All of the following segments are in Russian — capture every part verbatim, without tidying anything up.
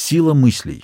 Сила мыслей.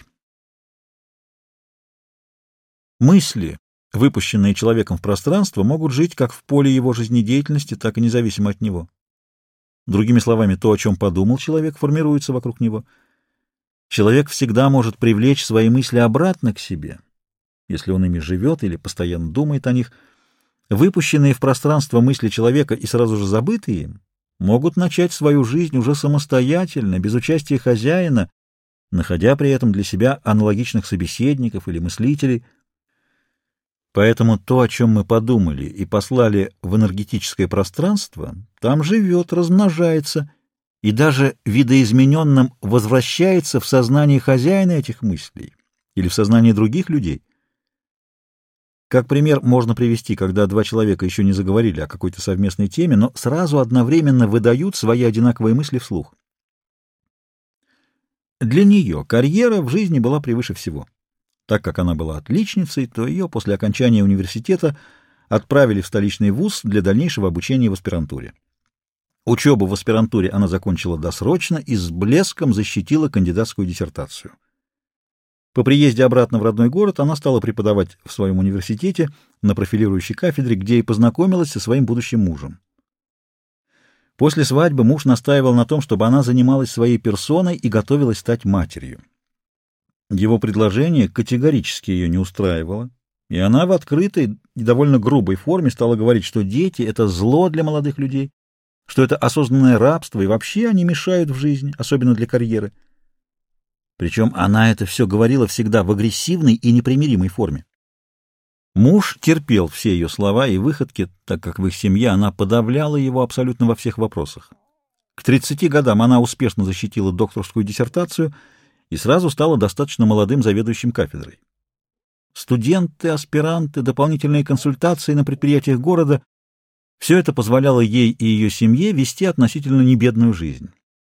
Мысли, выпущенные человеком в пространство, могут жить как в поле его жизнедеятельности, так и независимо от него. Другими словами, то, о чем подумал человек, формируется вокруг него. Человек всегда может привлечь свои мысли обратно к себе, если он ими живет или постоянно думает о них. Выпущенные в пространство мысли человека и сразу же забытые им могут начать свою жизнь уже самостоятельно, без участия хозяина, находя при этом для себя аналогичных собеседников или мыслителей. Поэтому то, о чем мы подумали и послали в энергетическое пространство, там живет, размножается и даже видоизмененным возвращается в сознание хозяина этих мыслей или в сознание других людей. Как пример можно привести, когда два человека еще не заговорили о какой-то совместной теме, но сразу одновременно выдают свои одинаковые мысли вслух. Для нее карьера в жизни была превыше всего. Так как она была отличницей, то ее после окончания университета отправили в столичный вуз для дальнейшего обучения в аспирантуре. Учебу в аспирантуре она закончила досрочно и с блеском защитила кандидатскую диссертацию. По приезде обратно в родной город она стала преподавать в своем университете на профилирующей кафедре, где и познакомилась со своим будущим мужем. После свадьбы муж настаивал на том, чтобы она занималась своей персоной и готовилась стать матерью. Его предложение категорически ее не устраивало, и она в открытой и довольно грубой форме стала говорить, что дети — это зло для молодых людей, что это осознанное рабство, и вообще они мешают в жизни, особенно для карьеры. Причем она это все говорила всегда в агрессивной и непримиримой форме. Муж терпел все ее слова и выходки, так как в их семье она подавляла его абсолютно во всех вопросах. К тридцати годам она успешно защитила докторскую диссертацию и сразу стала достаточно молодым заведующим кафедрой. Студенты, аспиранты, дополнительные консультации на предприятиях города — все это позволяло ей и ее семье вести относительно небедную жизнь.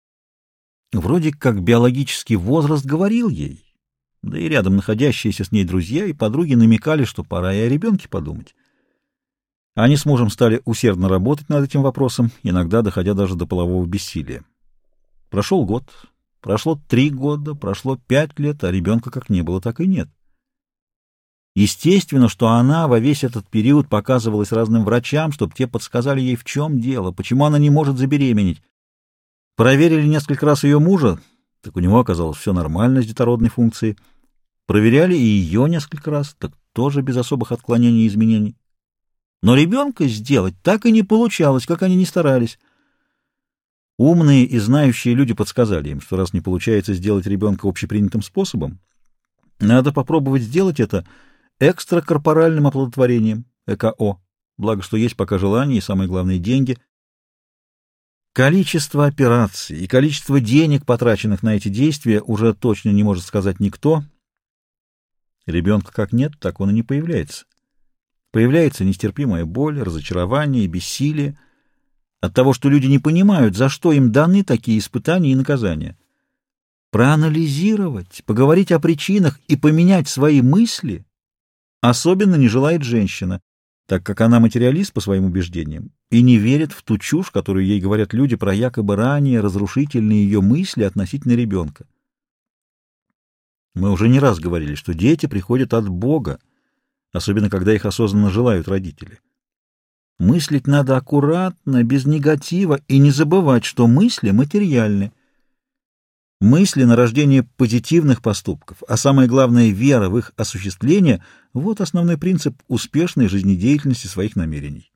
Вроде как биологический возраст говорил ей, да и рядом находящиеся с ней друзья и подруги намекали, что пора и о ребенке подумать. Они с мужем стали усердно работать над этим вопросом, иногда доходя даже до полового бессилия. Прошел год, прошло три года, прошло пять лет, а ребенка как не было, так и нет. Естественно, что она во весь этот период показывалась разным врачам, чтобы те подсказали ей, в чем дело, почему она не может забеременеть. Проверили несколько раз ее мужа, так у него оказалось все нормально с детородной функцией. Проверяли и ее несколько раз, так тоже без особых отклонений и изменений. Но ребенка сделать так и не получалось, как они ни старались. Умные и знающие люди подсказали им, что раз не получается сделать ребенка общепринятым способом, надо попробовать сделать это экстракорпоральным оплодотворением, ЭКО, благо что есть пока желание и, самое главное, деньги. Количество операций и количество денег, потраченных на эти действия, уже точно не может сказать никто. Ребенка как нет, так он и не появляется. Появляется нестерпимая боль, разочарование и бессилие от того, что люди не понимают, за что им даны такие испытания и наказания. Проанализировать, поговорить о причинах и поменять свои мысли особенно не желает женщина, так как она материалист по своим убеждениям и не верит в ту чушь, которую ей говорят люди про якобы ранее разрушительные ее мысли относительно ребенка. Мы уже не раз говорили, что дети приходят от Бога, особенно когда их осознанно желают родители. Мыслить надо аккуратно, без негатива, и не забывать, что мысли материальны. Мысли на рождение позитивных поступков, а самое главное — вера в их осуществление — вот основной принцип успешной жизнедеятельности своих намерений.